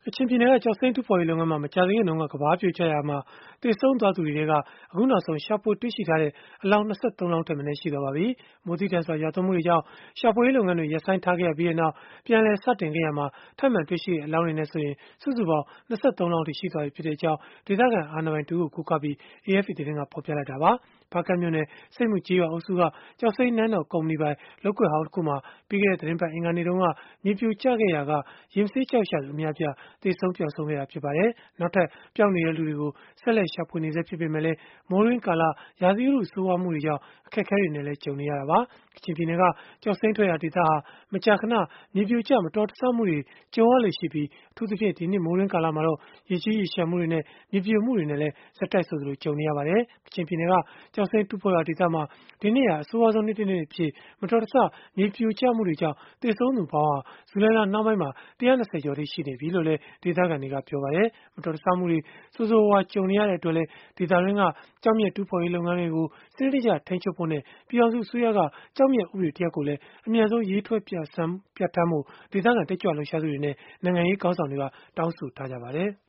ကချင်ပြည်နယ်က ကျောက်စိမ်းတူးဖော်ရေးလုပ်ငန်းမှာ မကြာသေးခင်တုန်းက ကမ်းပါးပြိုကျရာက သေဆုံးသွားသူတွေထဲက အခုနောက်ဆုံး ရှာဖွေတွေ့ရှိထားတဲ့ အလောင်း ၂၃ လောင်းထက်မနည်း ရှိသွားပါပြီ။ မိုးသည်းထန်စွာ ရွာသွန်းမှုတွေကြောင့် ရှာဖွေရေးလုပ်ငန်းတွေ ရပ်ဆိုင်းထားခဲ့ရပြီးနောက် ပြန်လည်စတင်ခဲ့ရာမှာ ထပ်မံတွေ့ရှိတဲ့ အလောင်းတွေနဲ့ဆိုရင် စုစုပေါင်း ၂၃ လောင်းအထိ ရှိသွားပြီဖြစ်ကြောင်း ဒေသခံအာဏာပိုင်တဦးကို ကိုးကားပြီး AFP သတင်းက ဖော်ပြလိုက်တာပါ။ ဖားကန့်မြို့နယ် ဆိပ်မူကျေးရွာအုပ်စုက ကျောက်စိမ်းနန်းတော် ကုမ္ပဏီပိုင် လုပ်ကွက်ဟောင်းတခုမှာ ပြီးခဲ့တဲ့ သီတင်းပတ် အင်္ဂါနေ့တုန်းက မြေပြိုကျခဲ့ရာက ရေမဆေးကျောက်ရှာသူ အများအပြား သေဆုံးပျောက်ဆုံးခဲ့တာ ဖြစ်ပါတယ်။ နောက်ထပ် ပျောက်နေတဲ့ လူတွေကို ဆက်လက်ရှာဖွေနေဆဲ ဖြစ်ပေမဲ့လည်း မိုးတွင်းကာလ ရာသီဥတု ဆိုးရွားမှုတွေကြောင့် အခက်အခဲတွေနဲ့လည်း ကြုံနေရတာပါ။ ကချင်ပြည်နယ်က ကျောက်စိမ်းထွက်ရာဒေသဟာ မကြာခဏ မြေပြိုကျ မတော်တဆမှုတွေ ကြုံရလေ့ရှိပြီး၊ အထူးသဖြင့် ဒီနှစ်မိုးတွင်းကာလမှာတော့ ရေကြီးရေလျှံမှုတွေနဲ့ မြေပြိုမှုတွေနဲ့လည်း ဆက်တိုက်ဆိုသလို ကြုံနေရပါတယ်။ ကချင်ပြည်နယ်က ကျောက်စိမ်းတူးဖော်ရာဒေသမှာ ဒီနှစ်ဟာ အဆိုးရွားဆုံးနှစ်တနှစ်အဖြစ် မတော်တဆ မြေပြိုကျမှုတွေကြောင့် သေဆုံးသူပေါင်းဟာ ဇူလိုင်လနှောင်းပိုင်းမှာ ၁၂၀ ကျော်အထိ ရှိနေပြီလို့လည်း ဒေသခံတွေက ပြောပါတယ်။ မတော်တဆမှုတွေ ဆိုးဆိုးရွားရွား ကြုံနေရတဲ့အတွက်လည်း ဒေသတွင်းက ကျောက်မျက်တူးဖော်ရေး လုပ်ငန်းတွေကို စနစ်တကျ ထိန်းချုပ်ဖို့နဲ့ ပြည်ထောင်စုအစိုးရက ကျောက်မျက်ဥပဒေတရပ်ကိုလည်း အမြန်ဆုံး ရေးဆွဲပြဌာန်းဖို့ ဒေသခံတက်ကြွလှုပ်ရှားသူတွေနဲ့ နိုင်ငံရေးခေါင်းဆောင်တွေက တောင်းဆိုထားကြပါတယ်။